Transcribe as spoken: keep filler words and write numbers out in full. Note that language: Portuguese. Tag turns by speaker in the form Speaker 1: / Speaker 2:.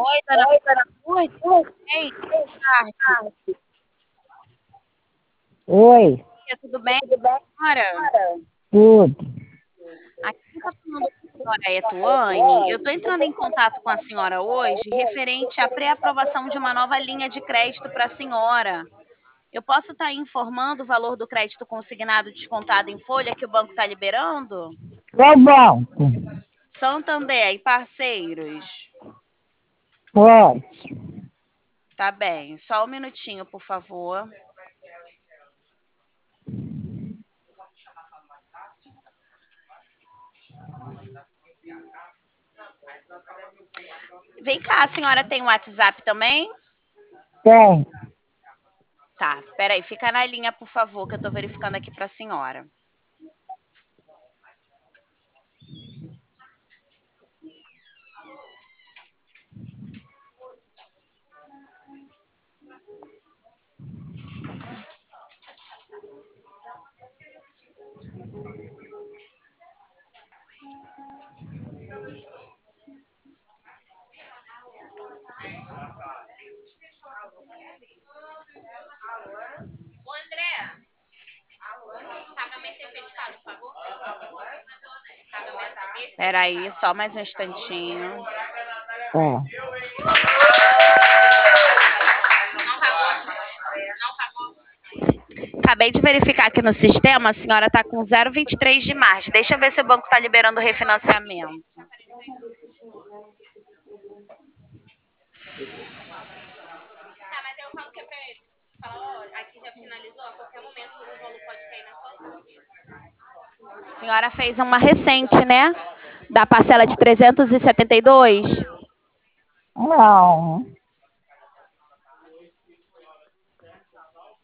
Speaker 1: Oi, dona Lourdes. Ei, tarde.
Speaker 2: Oi,
Speaker 1: Tudo bem, senhora?
Speaker 2: tudo.
Speaker 1: Aqui está falando com a senhora Etuane. Eu estou entrando em contato com a senhora hoje referente à pré-aprovação de uma nova linha de crédito para a senhora. Eu posso estar informando o valor do crédito consignado descontado em folha que o banco está liberando?
Speaker 2: Qual banco?
Speaker 1: Santander e parceiros.
Speaker 2: Pode.
Speaker 1: Tá bem. Só um minutinho, por favor. Vem cá, a senhora tem um WhatsApp também?
Speaker 2: Tem.
Speaker 1: Tá, espera aí, fica na linha, por favor, que eu estou verificando aqui para a senhora. Ô, André, pagamento efetivado, por favor? Espera aí, só mais um instantinho.
Speaker 2: Ó.
Speaker 1: Acabei de verificar aqui no sistema, a senhora está com zero vírgula vinte e três de margem. Deixa eu ver se o banco está liberando o refinanciamento. Tá, mas eu falo que é pra ele. Fala, ó, aqui já finalizou, a qualquer momento o valor pode cair na sua conta. A senhora fez uma recente, né? Da parcela de trezentos e setenta e dois.
Speaker 2: Não.